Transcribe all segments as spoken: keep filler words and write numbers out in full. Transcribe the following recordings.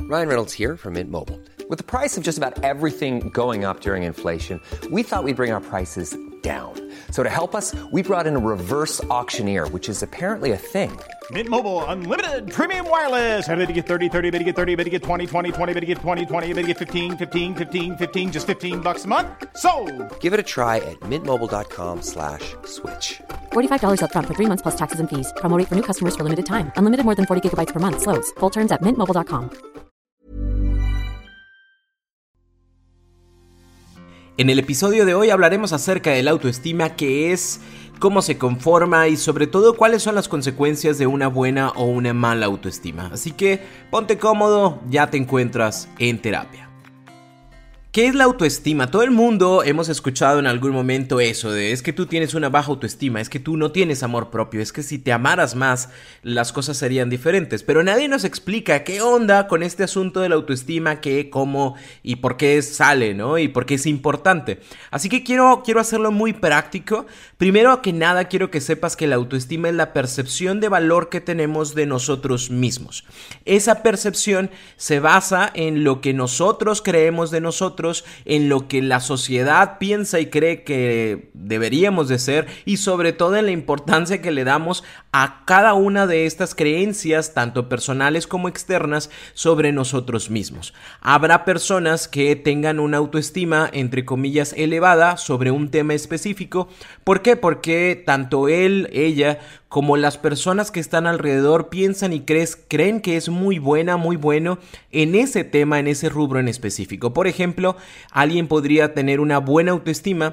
Ryan Reynolds here from Mint Mobile. With the price of just about everything going up during inflation, we thought we'd bring our prices down. So to help us, we brought in a reverse auctioneer, which is apparently a thing. Mint Mobile Unlimited Premium Wireless. How to get thirty, thirty, how to get thirty, how to get twenty, twenty, twenty, how to get twenty, twenty, how to get fifteen, fifteen, fifteen, fifteen, just fifteen bucks a month? Sold! Give it a try at mintmobile.com slash switch. forty-five dollars up front for three months plus taxes and fees. Promo rate for new customers for limited time. Unlimited more than forty gigabytes per month. Slows full terms at mint mobile dot com. En el episodio de hoy hablaremos acerca de la autoestima, qué es, cómo se conforma y sobre todo cuáles son las consecuencias de una buena o una mala autoestima. Así que ponte cómodo, ya te encuentras en terapia. ¿Qué es la autoestima? Todo el mundo hemos escuchado en algún momento eso de es que tú tienes una baja autoestima, es que tú no tienes amor propio, es que si te amaras más las cosas serían diferentes, pero nadie nos explica qué onda con este asunto de la autoestima, qué, cómo y por qué sale, ¿no? Y por qué es importante. Así que quiero, quiero hacerlo muy práctico. Primero que nada quiero que sepas que la autoestima es la percepción de valor que tenemos de nosotros mismos. Esa percepción se basa en lo que nosotros creemos de nosotros, en lo que la sociedad piensa y cree que deberíamos de ser y sobre todo en la importancia que le damos a cada una de estas creencias, tanto personales como externas, sobre nosotros mismos. Habrá personas que tengan una autoestima, entre comillas, elevada sobre un tema específico. ¿Por qué? Porque tanto él, ella, como las personas que están alrededor piensan y crees, creen que es muy buena, muy bueno en ese tema, en ese rubro en específico. Por ejemplo, alguien podría tener una buena autoestima.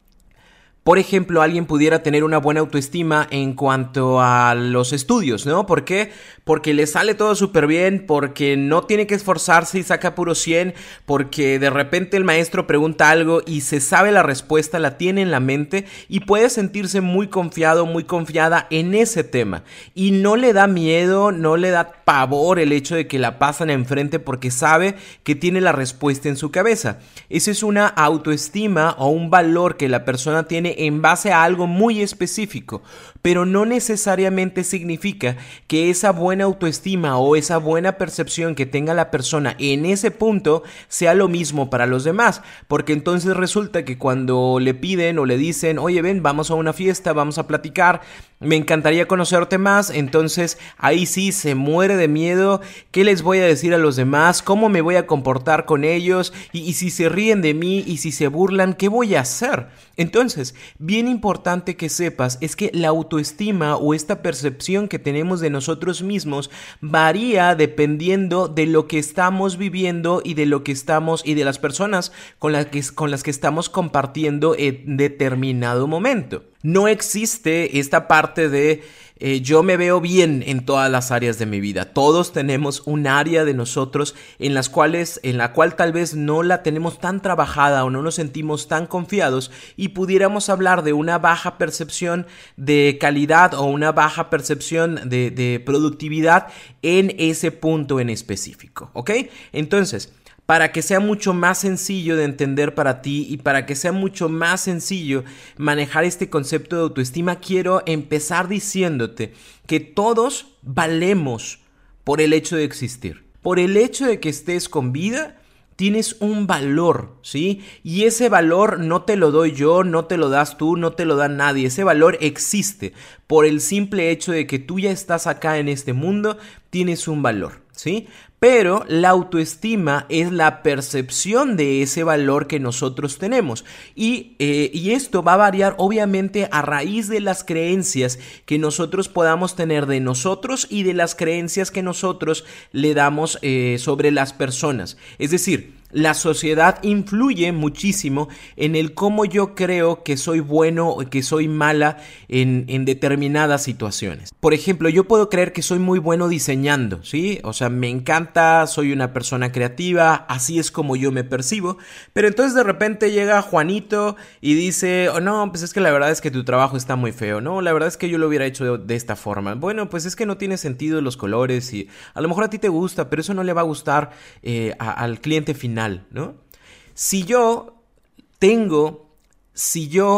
Por ejemplo, alguien pudiera tener una buena autoestima en cuanto a los estudios, ¿no? ¿Por qué? Porque le sale todo súper bien, porque no tiene que esforzarse y saca puro cien, porque de repente el maestro pregunta algo y se sabe la respuesta, la tiene en la mente y puede sentirse muy confiado, muy confiada en ese tema. Y no le da miedo, no le da pavor el hecho de que la pasan enfrente porque sabe que tiene la respuesta en su cabeza. Esa es una autoestima o un valor que la persona tiene en base a algo muy específico, pero no necesariamente significa que esa buena autoestima o esa buena percepción que tenga la persona en ese punto sea lo mismo para los demás, porque entonces resulta que cuando le piden o le dicen, oye, ven, vamos a una fiesta, vamos a platicar, me encantaría conocerte más, entonces ahí sí se muere de miedo. ¿Qué les voy a decir a los demás? ¿Cómo me voy a comportar con ellos? Y, y si se ríen de mí y si se burlan, ¿qué voy a hacer? Entonces, bien importante que sepas es que la autoestima o esta percepción que tenemos de nosotros mismos varía dependiendo de lo que estamos viviendo y de lo que estamos y de las personas con las que, con las que estamos compartiendo en determinado momento. No existe esta parte de eh, yo me veo bien en todas las áreas de mi vida. Todos tenemos un área de nosotros en las cuales, en la cual tal vez no la tenemos tan trabajada o no nos sentimos tan confiados y pudiéramos hablar de una baja percepción de calidad o una baja percepción de, de productividad en ese punto en específico, ¿ok? Entonces, para que sea mucho más sencillo de entender para ti y para que sea mucho más sencillo manejar este concepto de autoestima, quiero empezar diciéndote que todos valemos por el hecho de existir. Por el hecho de que estés con vida, tienes un valor, ¿sí? Y ese valor no te lo doy yo, no te lo das tú, no te lo da nadie. Ese valor existe por el simple hecho de que tú ya estás acá en este mundo, tienes un valor, ¿sí? Pero la autoestima es la percepción de ese valor que nosotros tenemos y, eh, y esto va a variar obviamente a raíz de las creencias que nosotros podamos tener de nosotros y de las creencias que nosotros le damos eh, sobre las personas. Es decir, la sociedad influye muchísimo en el cómo yo creo que soy bueno o que soy mala en, en determinadas situaciones. Por ejemplo, yo puedo creer que soy muy bueno diseñando, ¿sí? O sea, me encanta, soy una persona creativa, así es como yo me percibo, pero entonces de repente llega Juanito y dice, oh, no, pues es que la verdad es que tu trabajo está muy feo, ¿no? La verdad es que yo lo hubiera hecho de, de esta forma. Bueno, pues es que no tiene sentido los colores y a lo mejor a ti te gusta, pero eso no le va a gustar eh, a, al cliente final, ¿no? Si yo tengo, si yo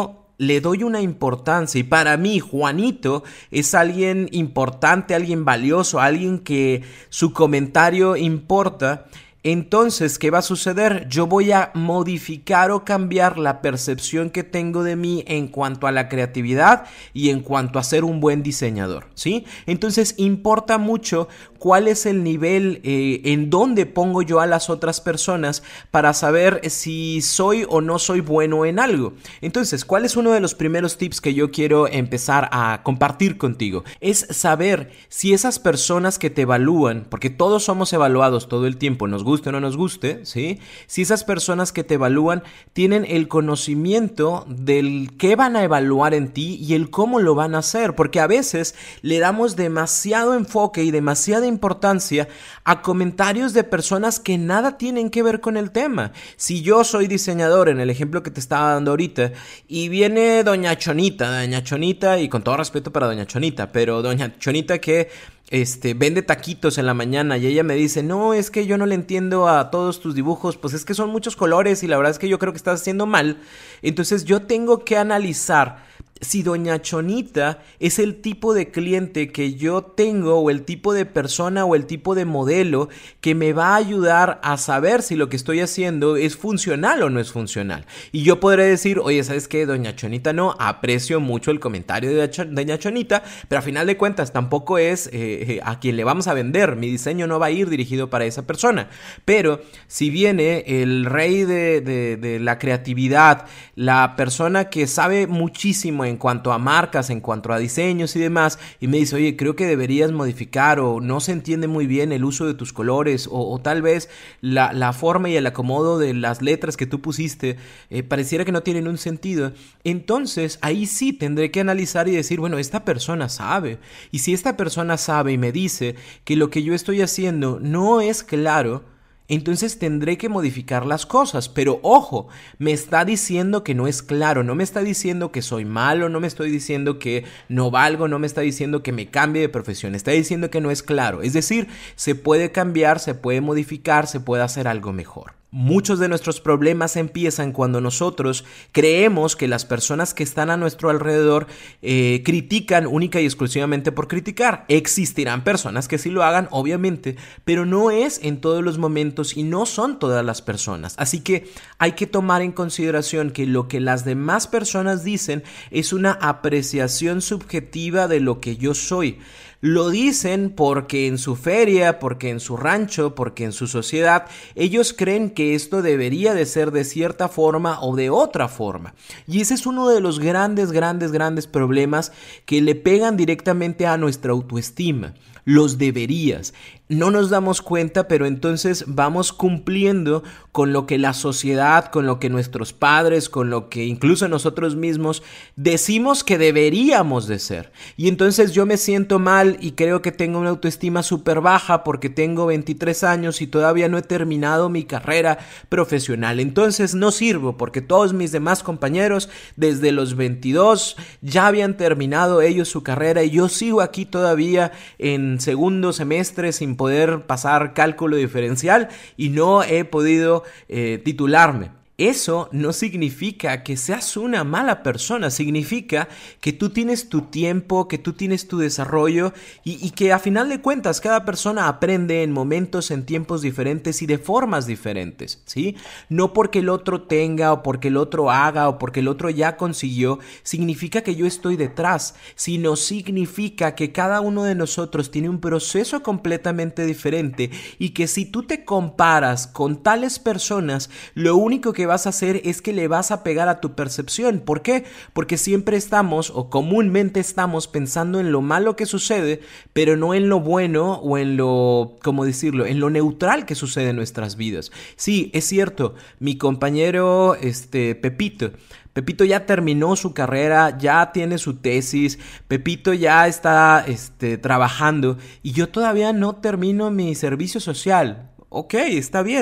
le doy una importancia y para mí Juanito es alguien importante, alguien valioso, alguien que su comentario importa, entonces, ¿qué va a suceder? Yo voy a modificar o cambiar la percepción que tengo de mí en cuanto a la creatividad y en cuanto a ser un buen diseñador, ¿sí? Entonces, importa mucho cuál es el nivel eh, en donde pongo yo a las otras personas para saber si soy o no soy bueno en algo. Entonces, ¿cuál es uno de los primeros tips que yo quiero empezar a compartir contigo? Es saber si esas personas que te evalúan, porque todos somos evaluados todo el tiempo, nos guste o no nos guste, ¿sí? Si esas personas que te evalúan tienen el conocimiento del qué van a evaluar en ti y el cómo lo van a hacer, porque a veces le damos demasiado enfoque y demasiada importancia a comentarios de personas que nada tienen que ver con el tema. Si yo soy diseñador, en el ejemplo que te estaba dando ahorita, y viene doña Chonita, doña Chonita, y con todo respeto para doña Chonita, pero doña Chonita que Este, vende taquitos en la mañana y ella me dice, no, es que yo no le entiendo a todos tus dibujos, pues es que son muchos colores y la verdad es que yo creo que estás haciendo mal. Entonces yo tengo que analizar si doña Chonita es el tipo de cliente que yo tengo o el tipo de persona o el tipo de modelo que me va a ayudar a saber si lo que estoy haciendo es funcional o no es funcional. Y yo podré decir, oye, ¿sabes qué? Doña Chonita no, aprecio mucho el comentario de doña Chonita, pero a final de cuentas tampoco es eh, a quien le vamos a vender. Mi diseño no va a ir dirigido para esa persona. Pero si viene el rey de, de, de la creatividad, la persona que sabe muchísimo en en cuanto a marcas, en cuanto a diseños y demás, y me dice, oye, creo que deberías modificar o no se entiende muy bien el uso de tus colores o, o tal vez la, la forma y el acomodo de las letras que tú pusiste eh, pareciera que no tienen un sentido, entonces ahí sí tendré que analizar y decir, bueno, esta persona sabe, y si esta persona sabe y me dice que lo que yo estoy haciendo no es claro, entonces tendré que modificar las cosas, pero ojo, me está diciendo que no es claro, no me está diciendo que soy malo, no me estoy diciendo que no valgo, no me está diciendo que me cambie de profesión, está diciendo que no es claro, es decir, se puede cambiar, se puede modificar, se puede hacer algo mejor. Muchos de nuestros problemas empiezan cuando nosotros creemos que las personas que están a nuestro alrededor eh, critican única y exclusivamente por criticar. Existirán personas que sí lo hagan, obviamente, pero no es en todos los momentos y no son todas las personas. Así que hay que tomar en consideración que lo que las demás personas dicen es una apreciación subjetiva de lo que yo soy. Lo dicen porque en su feria, porque en su rancho, porque en su sociedad, ellos creen que esto debería de ser de cierta forma o de otra forma. Y ese es uno de los grandes, grandes, grandes problemas que le pegan directamente a nuestra autoestima. Los deberías. No nos damos cuenta, pero entonces vamos cumpliendo con lo que la sociedad, con lo que nuestros padres, con lo que incluso nosotros mismos decimos que deberíamos de ser. Y entonces yo me siento mal y creo que tengo una autoestima súper baja porque tengo veintitrés años y todavía no he terminado mi carrera profesional. Entonces no sirvo porque todos mis demás compañeros desde los veintidós ya habían terminado ellos su carrera y yo sigo aquí todavía en segundo semestre sin poder pasar cálculo diferencial y no he podido eh, titularme. Eso no significa que seas una mala persona, significa que tú tienes tu tiempo, que tú tienes tu desarrollo y, y que a final de cuentas cada persona aprende en momentos, en tiempos diferentes y de formas diferentes, ¿sí? No porque el otro tenga o porque el otro haga o porque el otro ya consiguió, significa que yo estoy detrás, sino significa que cada uno de nosotros tiene un proceso completamente diferente y que si tú te comparas con tales personas, lo único que vas a hacer es que le vas a pegar a tu percepción. ¿Por qué? Porque siempre estamos o comúnmente estamos pensando en lo malo que sucede, pero no en lo bueno o en lo, ¿cómo decirlo? En lo neutral que sucede en nuestras vidas. Sí, es cierto, mi compañero este, Pepito, Pepito ya terminó su carrera, ya tiene su tesis, Pepito ya está este, trabajando y yo todavía no termino mi servicio social. Ok, está bien.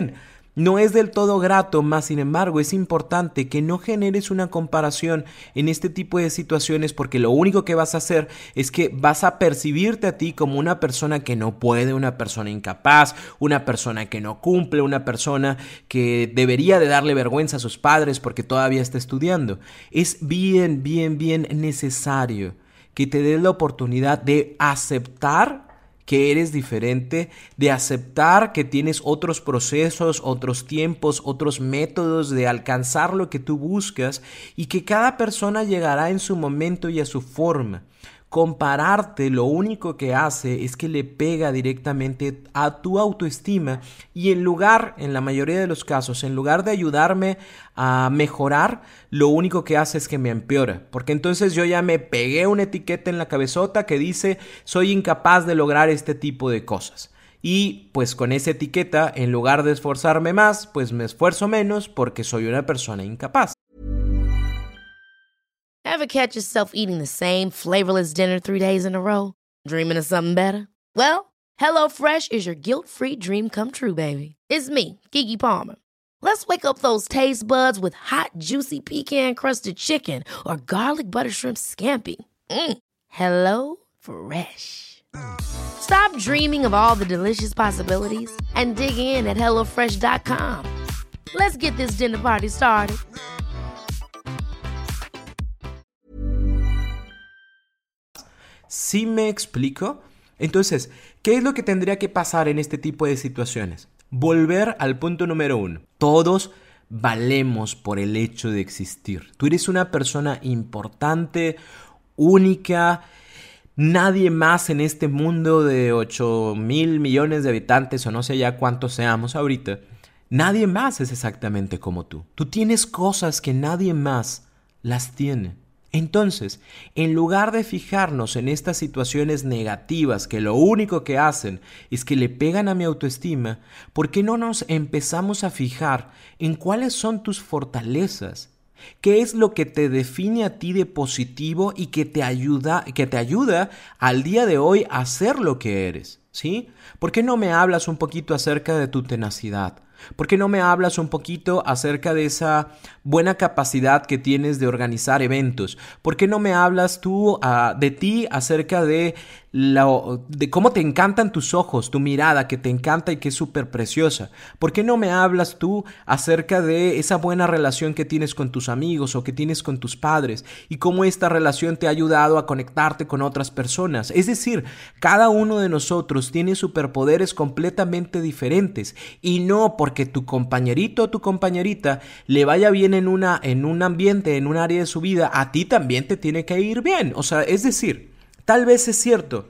No es del todo grato, más sin embargo es importante que no generes una comparación en este tipo de situaciones, porque lo único que vas a hacer es que vas a percibirte a ti como una persona que no puede, una persona incapaz, una persona que no cumple, una persona que debería de darle vergüenza a sus padres porque todavía está estudiando. Es bien, bien, bien necesario que te des la oportunidad de aceptar que eres diferente, de aceptar que tienes otros procesos, otros tiempos, otros métodos de alcanzar lo que tú buscas y que cada persona llegará en su momento y a su forma. Compararte lo único que hace es que le pega directamente a tu autoestima y en lugar, en la mayoría de los casos, en lugar de ayudarme a mejorar, lo único que hace es que me empeora. Porque entonces yo ya me pegué una etiqueta en la cabezota que dice soy incapaz de lograr este tipo de cosas. Y pues con esa etiqueta, en lugar de esforzarme más, pues me esfuerzo menos porque soy una persona incapaz. Ever catch yourself eating the same flavorless dinner three days in a row? Dreaming of something better? Well, HelloFresh is your guilt-free dream come true, baby. It's me, Keke Palmer. Let's wake up those taste buds with hot, juicy pecan-crusted chicken or garlic butter shrimp scampi. Mm. Hello Fresh. Stop dreaming of all the delicious possibilities and dig in at hello fresh dot com. Let's get this dinner party started. ¿Sí me explico? Entonces, ¿qué es lo que tendría que pasar en este tipo de situaciones? Volver al punto número uno. Todos valemos por el hecho de existir. Tú eres una persona importante, única. Nadie más en este mundo de ocho mil millones de habitantes, o no sé ya cuántos seamos ahorita, nadie más es exactamente como tú. Tú tienes cosas que nadie más las tiene. Entonces, en lugar de fijarnos en estas situaciones negativas que lo único que hacen es que le pegan a mi autoestima, ¿por qué no nos empezamos a fijar en cuáles son tus fortalezas? ¿Qué es lo que te define a ti de positivo y que te ayuda, que te ayuda al día de hoy a ser lo que eres? ¿Sí? ¿Por qué no me hablas un poquito acerca de tu tenacidad? ¿Por qué no me hablas un poquito acerca de esa buena capacidad que tienes de organizar eventos? ¿Por qué no me hablas tú uh, de ti acerca de, la, de cómo te encantan tus ojos, tu mirada que te encanta y que es súper preciosa? ¿Por qué no me hablas tú acerca de esa buena relación que tienes con tus amigos o que tienes con tus padres y cómo esta relación te ha ayudado a conectarte con otras personas? Es decir, cada uno de nosotros tiene superpoderes completamente diferentes y no por que tu compañerito o tu compañerita le vaya bien en, una, en un ambiente, en un área de su vida, a ti también te tiene que ir bien. O sea, es decir, tal vez es cierto,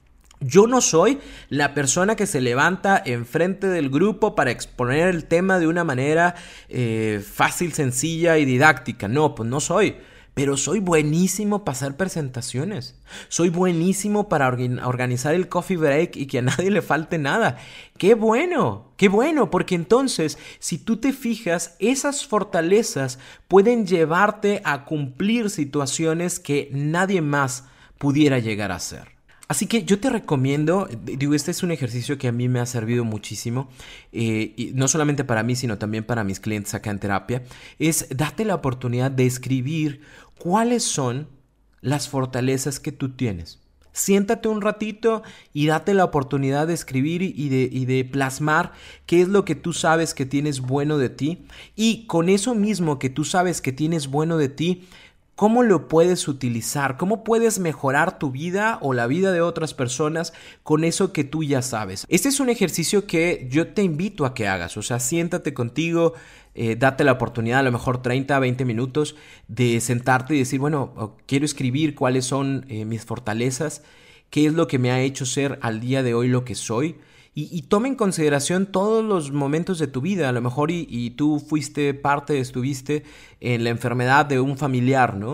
yo no soy la persona que se levanta enfrente del grupo para exponer el tema de una manera eh, fácil, sencilla y didáctica. No, pues no soy. Pero soy buenísimo para hacer presentaciones. Soy buenísimo para orga- organizar el coffee break y que a nadie le falte nada. ¡Qué bueno! ¡Qué bueno! Porque entonces, si tú te fijas, esas fortalezas pueden llevarte a cumplir situaciones que nadie más pudiera llegar a hacer. Así que yo te recomiendo, digo, este es un ejercicio que a mí me ha servido muchísimo, eh, y no solamente para mí, sino también para mis clientes acá en terapia, es darte la oportunidad de escribir cuáles son las fortalezas que tú tienes. Siéntate un ratito y date la oportunidad de escribir y de, y de plasmar qué es lo que tú sabes que tienes bueno de ti, y con eso mismo que tú sabes que tienes bueno de ti, ¿cómo lo puedes utilizar? ¿Cómo puedes mejorar tu vida o la vida de otras personas con eso que tú ya sabes? Este es un ejercicio que yo te invito a que hagas. O sea, siéntate contigo, eh, date la oportunidad, a lo mejor treinta, veinte minutos, de sentarte y decir, bueno, quiero escribir cuáles son eh, mis fortalezas, qué es lo que me ha hecho ser al día de hoy lo que soy. Y, y toma en consideración todos los momentos de tu vida. A lo mejor y, y tú fuiste parte, estuviste en la enfermedad de un familiar, ¿no?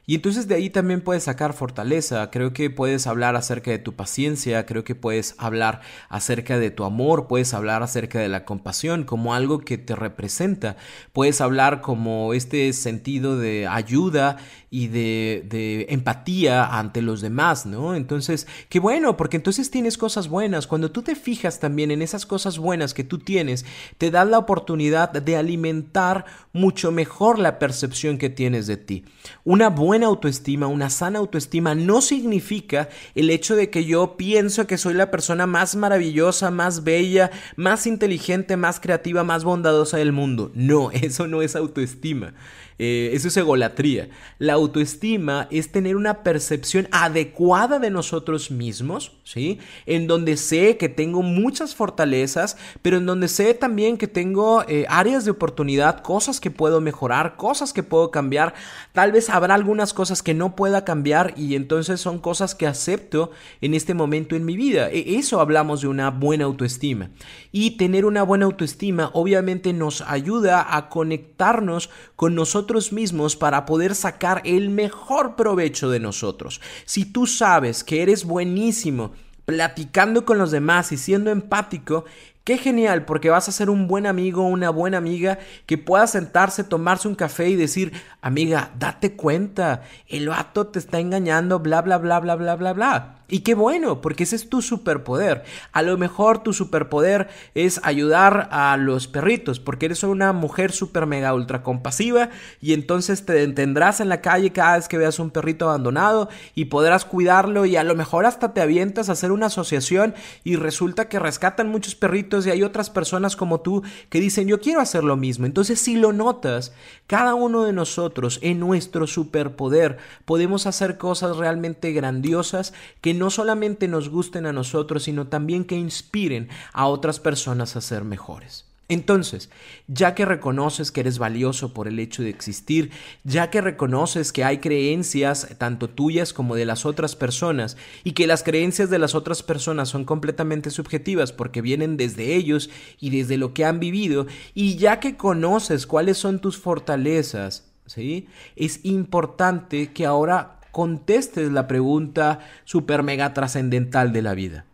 Y entonces de ahí también puedes sacar fortaleza. Creo que puedes hablar acerca de tu paciencia, creo que puedes hablar acerca de tu amor, puedes hablar acerca de la compasión como algo que te representa. Puedes hablar como este sentido de ayuda y de, de empatía ante los demás, ¿no? Entonces, qué bueno, porque entonces tienes cosas buenas. Cuando tú te fijas también en esas cosas buenas que tú tienes, te das la oportunidad de alimentar mucho mejor la percepción que tienes de ti. Una buena autoestima, una sana autoestima no significa el hecho de que yo pienso que soy la persona más maravillosa, más bella, más inteligente, más creativa, más bondadosa del mundo. No, eso no es autoestima. Eh, eso es egolatría. La autoestima es tener una percepción adecuada de nosotros mismos, ¿sí? En donde sé que tengo muchas fortalezas, pero en donde sé también que tengo eh, áreas de oportunidad, cosas que puedo mejorar, cosas que puedo cambiar. Tal vez habrá algunas cosas que no pueda cambiar y entonces son cosas que acepto en este momento en mi vida. E- eso hablamos de una buena autoestima. Y tener una buena autoestima obviamente nos ayuda a conectarnos con nosotros mismos para poder sacar el mejor provecho de nosotros. Si tú sabes que eres buenísimo platicando con los demás y siendo empático, qué genial, porque vas a ser un buen amigo o una buena amiga que pueda sentarse, tomarse un café y decir, amiga, date cuenta, el vato te está engañando, bla, bla, bla, bla, bla, bla, bla. Y qué bueno, porque ese es tu superpoder. A lo mejor tu superpoder es ayudar a los perritos, porque eres una mujer super mega ultra compasiva y entonces te detendrás en la calle cada vez que veas un perrito abandonado y podrás cuidarlo y a lo mejor hasta te avientas a hacer una asociación y resulta que rescatan muchos perritos y hay otras personas como tú que dicen yo quiero hacer lo mismo. Entonces si lo notas, cada uno de nosotros en nuestro superpoder podemos hacer cosas realmente grandiosas que no solamente nos gusten a nosotros, sino también que inspiren a otras personas a ser mejores. Entonces, ya que reconoces que eres valioso por el hecho de existir, ya que reconoces que hay creencias tanto tuyas como de las otras personas y que las creencias de las otras personas son completamente subjetivas porque vienen desde ellos y desde lo que han vivido, y ya que conoces cuáles son tus fortalezas, ¿sí? Es importante que ahora contestes la pregunta super mega trascendental de la vida.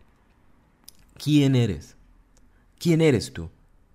¿Quién eres? ¿Quién eres tú?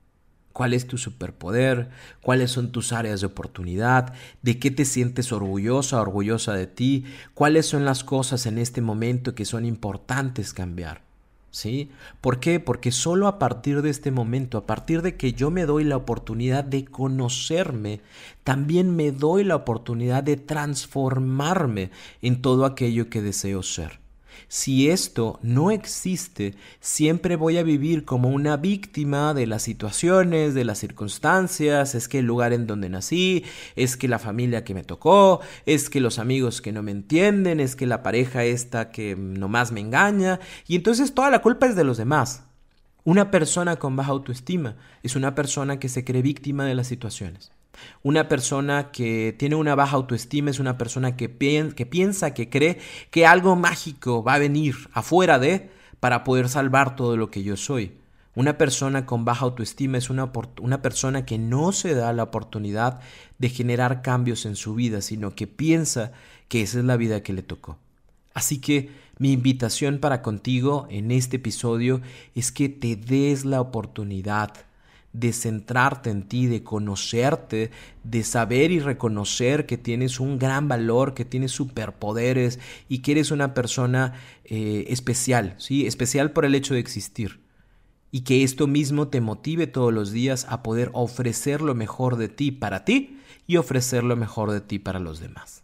¿Cuál es tu superpoder? ¿Cuáles son tus áreas de oportunidad? ¿De qué te sientes orgullosa, orgullosa de ti? ¿Cuáles son las cosas en este momento que son importantes cambiar? ¿Sí? ¿Por qué? Porque solo a partir de este momento, a partir de que yo me doy la oportunidad de conocerme, también me doy la oportunidad de transformarme en todo aquello que deseo ser. Si esto no existe, siempre voy a vivir como una víctima de las situaciones, de las circunstancias, es que el lugar en donde nací, es que la familia que me tocó, es que los amigos que no me entienden, es que la pareja esta que nomás me engaña, y entonces toda la culpa es de los demás. Una persona con baja autoestima es una persona que se cree víctima de las situaciones. Una persona que tiene una baja autoestima es una persona que, pi- que piensa, que cree que algo mágico va a venir afuera de para poder salvar todo lo que yo soy. Una persona con baja autoestima es una, una persona que no se da la oportunidad de generar cambios en su vida, sino que piensa que esa es la vida que le tocó. Así que mi invitación para contigo en este episodio es que te des la oportunidad de centrarte en ti, de conocerte, de saber y reconocer que tienes un gran valor, que tienes superpoderes y que eres una persona eh, especial, ¿sí? Especial por el hecho de existir. Y que esto mismo te motive todos los días a poder ofrecer lo mejor de ti para ti y ofrecer lo mejor de ti para los demás.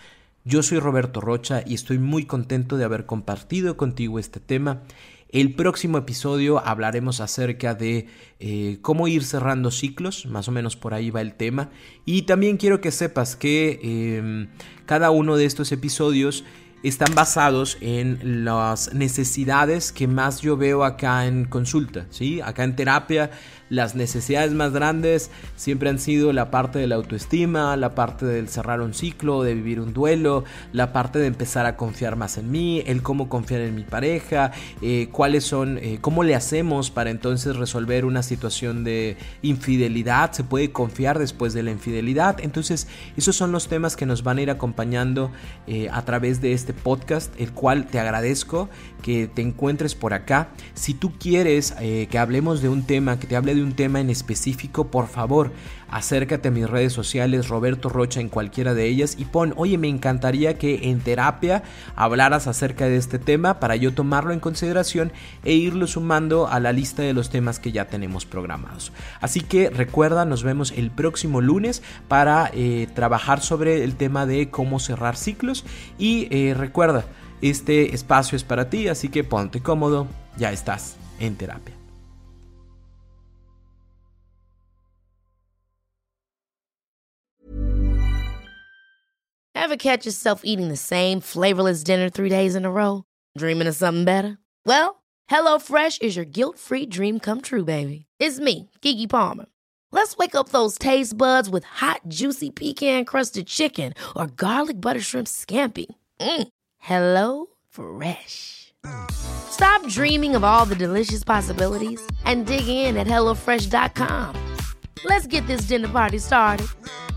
Yo soy Roberto Rocha y estoy muy contento de haber compartido contigo este tema. El próximo episodio hablaremos acerca de eh, cómo ir cerrando ciclos, más o menos por ahí va el tema. Y también quiero que sepas que eh, cada uno de estos episodios están basados en las necesidades que más yo veo acá en consulta, ¿sí? Acá en terapia las necesidades más grandes siempre han sido la parte de la autoestima, la parte del cerrar un ciclo, de vivir un duelo, la parte de empezar a confiar más en mí, el cómo confiar en mi pareja, eh, cuáles son, eh, cómo le hacemos para entonces resolver una situación de infidelidad, se puede confiar después de la infidelidad. Entonces esos son los temas que nos van a ir acompañando eh, a través de este podcast, el cual te agradezco que te encuentres por acá. Si tú quieres eh, que hablemos de un tema, que te hable de un tema en específico, por favor, acércate a mis redes sociales, Roberto Rocha en cualquiera de ellas, y pon, oye, me encantaría que en terapia hablaras acerca de este tema para yo tomarlo en consideración e irlo sumando a la lista de los temas que ya tenemos programados. Así que recuerda, nos vemos el próximo lunes para eh, trabajar sobre el tema de cómo cerrar ciclos, y eh, recuerda, este espacio es para ti, así que ponte cómodo, ya estás en terapia. Ever catch yourself eating the same flavorless dinner three days in a row? Dreaming of something better? Well, HelloFresh is your guilt-free dream come true, baby. It's me, Keke Palmer. Let's wake up those taste buds with hot, juicy pecan-crusted chicken or garlic butter shrimp scampi. Mm. Hello Fresh. Stop dreaming of all the delicious possibilities and dig in at hello fresh dot com. Let's get this dinner party started.